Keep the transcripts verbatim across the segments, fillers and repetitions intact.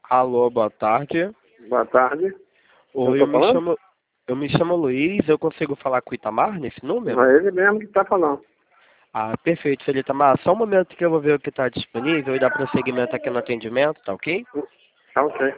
Alô, boa tarde. Boa tarde. Oi, eu me chamo, eu me chamo Luiz, eu consigo falar com o Itamar nesse número? É ele mesmo que está falando. Ah, perfeito, senhor Itamar. Só um momento que eu vou ver o que está disponível e dar prosseguimento aqui no atendimento, tá ok? Tá ok.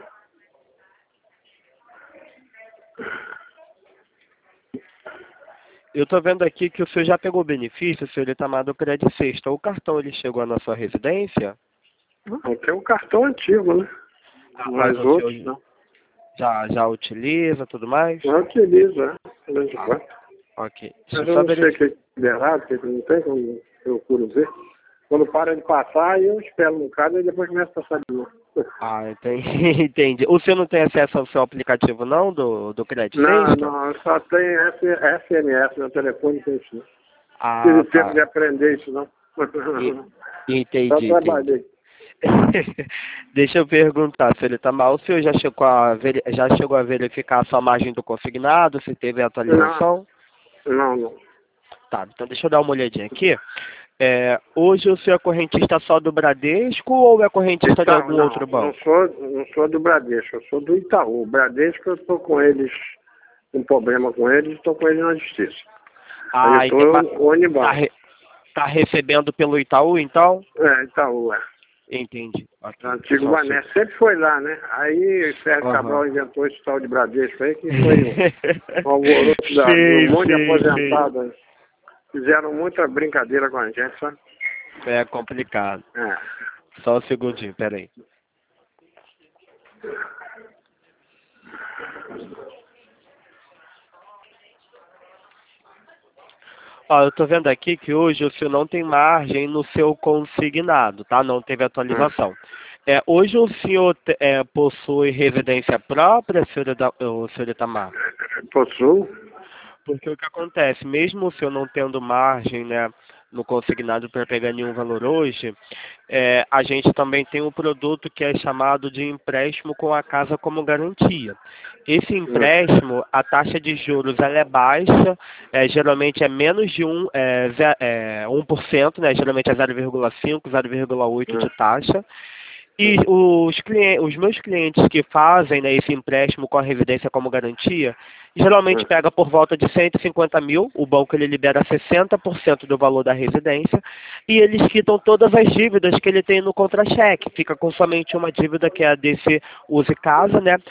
Eu tô vendo aqui que o senhor já pegou o benefício, senhor Itamar, do Crédito Sexta. O cartão, ele chegou na sua residência? Aqui é um cartão antigo, né? Ah, Mas mas o outros senhor não. já, já utiliza tudo mais? Eu utilizo, é. De vez em Ah, quando. ok. Deixa Mas eu eu só não sei o verificar. que é errado, o que não tem, quando eu procuro ver. Quando para de passar, eu espero um bocado e depois começa a passar de novo. Ah, entendi. entendi. O senhor não tem acesso ao seu aplicativo, não, do, do Crédito Não, Sexta? não, só tem S M S no telefone, não tem isso não. Ah, Tive tempo tá. de aprender isso não. E- Só Entendi, entendi. trabalhei. Deixa eu perguntar, se ele tá mal, o senhor já chegou a, veri- já chegou a verificar a sua margem do consignado, se teve Não, atualização? não, não. Tá, então deixa eu dar uma olhadinha aqui. É, hoje o senhor é correntista só do Bradesco ou é correntista de Itaú, algum não, outro não banco? sou, não sou do Bradesco, eu sou do Itaú. O Bradesco eu estou com eles, um problema com eles, estou com eles na justiça. Aí eu Ah, ente- mas estou tá, Unibanco. re- tá recebendo pelo Itaú, então? É, Itaú, é. Entendi. O Ok. antigo Só um segundo. Bané sempre foi lá, né? Aí o Sérgio Aham. Cabral inventou esse tal de Bradesco aí, que foi um, um alvoroço da, de um Sim, monte de sim, sim. aposentados. Fizeram muita brincadeira com a gente, sabe? É complicado. É. Só um segundinho, peraí. Ó, eu tô vendo aqui que hoje o senhor não tem margem no seu consignado, tá? Não teve Hum. atualização. É, hoje o senhor te- é, possui residência própria, senhor, Ida- o senhor Itamar? Possuo. Porque o que acontece, mesmo o senhor não tendo margem, né, no consignado para pegar nenhum valor hoje, é, a gente também tem um produto que é chamado de empréstimo com a casa como garantia. Esse Hum. empréstimo, a taxa de juros ela é baixa, é, geralmente é menos de um, é, ze- é, um por cento, né, geralmente é zero vírgula cinco, zero vírgula oito Hum. de taxa. E os, clientes, os meus clientes que fazem, né, esse empréstimo com a residência como garantia, geralmente Hum. pega por volta de cento e cinquenta mil, o banco ele libera sessenta por cento do valor da residência, e eles quitam todas as dívidas que ele tem no contra-cheque, fica com somente uma dívida que é a desse use casa, né?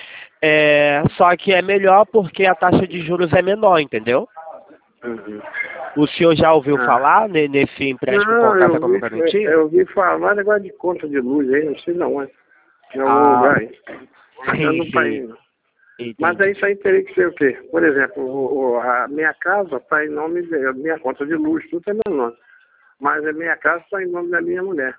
É, só que é melhor porque a taxa de juros é menor, entendeu? Uhum. O senhor já ouviu Ah. falar né, nesse empréstimo com a Não, casa eu como vi, garantia? eu vi falar negócio de conta de luz aí, não sei não, é. Em algum Ah, lugar aí. Mas eu sim, não sim, país, não. Mas entendi. aí isso aí teria que ser o quê? Por exemplo, o, o- a minha casa está em nome de a minha conta de luz, tudo é meu nome. Mas a minha casa está em nome da minha mulher.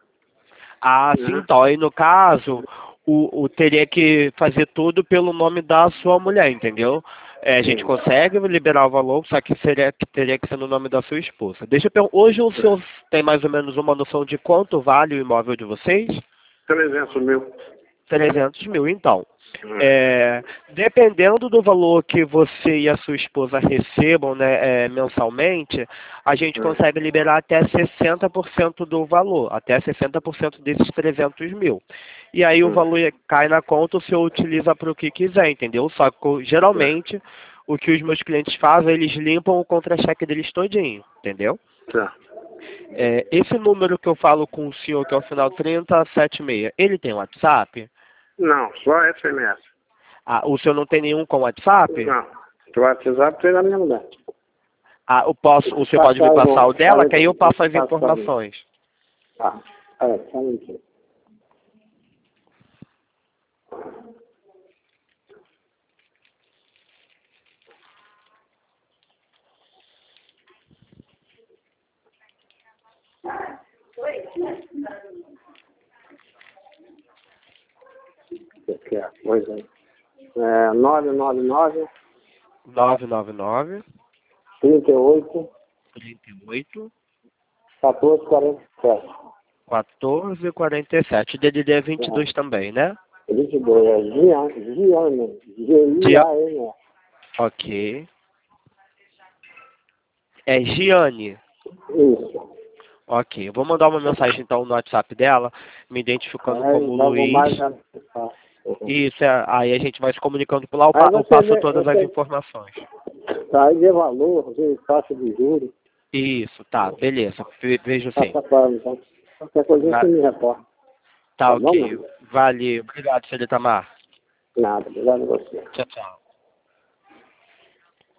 Ah, sim, Né? então, aí no caso, o, o teria que fazer tudo pelo nome da sua mulher, entendeu? É, a gente Sim. consegue liberar o valor, só que seria, que teria que ser no nome da sua esposa. Deixa eu perguntar, hoje o senhor tem mais ou menos uma noção de quanto vale o imóvel de vocês? trezentos mil. Trezentos mil, então. Hum. É, dependendo do valor que você e a sua esposa recebam né, é, mensalmente, a gente Hum. consegue liberar até sessenta por cento do valor, até sessenta por cento desses trezentos mil. E aí o Hum. valor cai na conta, o senhor utiliza para o que quiser, entendeu? Só que Tá. geralmente o que os meus clientes fazem, eles limpam o contra-cheque deles todinho, entendeu? Tá. É, esse número que eu falo com o senhor, que é o final trinta setenta e seis, ele tem WhatsApp? Não, só S M S. Ah, o senhor não tem nenhum com WhatsApp? Não. O WhatsApp tem da minha mulher. Ah, eu posso, o senhor pode me Passar passar o o. dela, Falei que aí eu pra passo você as passar. informações. Tá. É, só um minutinho. Que é a coisa aí. É, nove nove nove, nove nove nove, trinta e oito, trinta e oito, quatorze, quarenta e sete. quatorze, quarenta e sete. D D D é vinte e dois É, também, né? vinte e dois, é Giane, Giane, Gia... G-I-A-N-E. Ok. É Giane. Isso. Ok. Eu vou mandar uma mensagem então no WhatsApp dela, me identificando Aí, como logo mais Luiz. já está. Uhum. Isso, é, aí a gente vai se comunicando por lá, eu, Aí pa- eu você passo vê, todas as você, informações. tá, aí vê valor, vê taxa de juros, Isso, tá, beleza, ve- vejo sim. passa para então. Qualquer coisa Va- você me reporta. Tá, Tá bom, ok. meu? Valeu, obrigado, senhor Itamar. Nada, obrigado a você. Tchau, tchau.